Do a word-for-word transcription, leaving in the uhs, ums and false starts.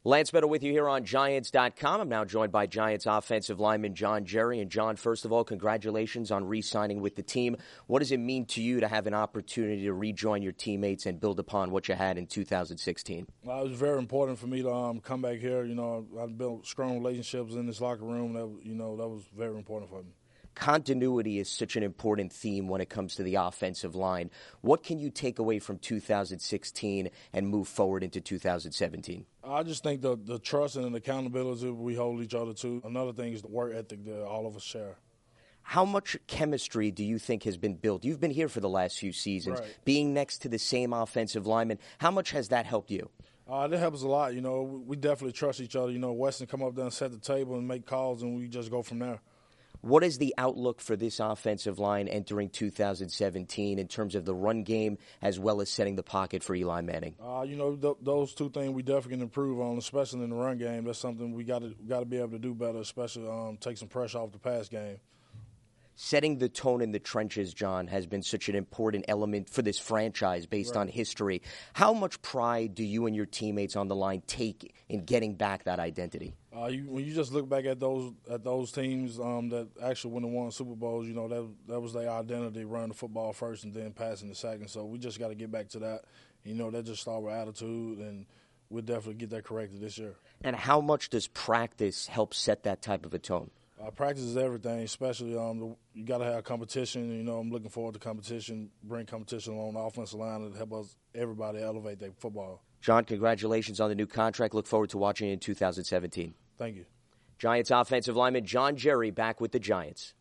Lance Meadow with you here on Giants dot com. I'm now joined by Giants offensive lineman John Jerry. And John, first of all, congratulations on re-signing with the team. What does it mean to you to have an opportunity to rejoin your teammates and build upon what you had in two thousand sixteen? Well, it was very important for me to um, come back here. You know, I built strong relationships in this locker room. That you know, that was very important for me. Continuity is such an important theme when it comes to the offensive line. What can you take away from two thousand sixteen and move forward into two thousand seventeen? I just think the the trust and the accountability we hold each other to. Another thing is the work ethic that all of us share. How much chemistry do you think has been built? You've been here for the last few seasons, right. Being next to the same offensive lineman. How much has that helped you? Uh, that helps a lot. You know, we definitely trust each other. You know, Weston come up there and set the table and make calls, and we just go from there. What is the outlook for this offensive line entering two thousand seventeen in terms of the run game as well as setting the pocket for Eli Manning? Uh, you know, th- those two things we definitely can improve on, especially in the run game. That's something we got to got to be able to do better, especially um, take some pressure off the pass game. Setting the tone in the trenches, John, has been such an important element for this franchise based right. on history. How much pride do you and your teammates on the line take in getting back that identity? Uh, you, when you just look back at those at those teams um, that actually went and won Super Bowls, you know, that that was their identity, running the football first and then passing the second. So we just got to get back to that. You know, that just started with attitude, and we'll definitely get that corrected this year. And how much does practice help set that type of a tone? Uh, practice is everything, especially um, the, you got to have competition. You know, I'm looking forward to competition, bring competition along the offensive line and help us everybody elevate their football. John, congratulations on the new contract. Look forward to watching you in two thousand seventeen. Thank you. Giants offensive lineman John Jerry back with the Giants.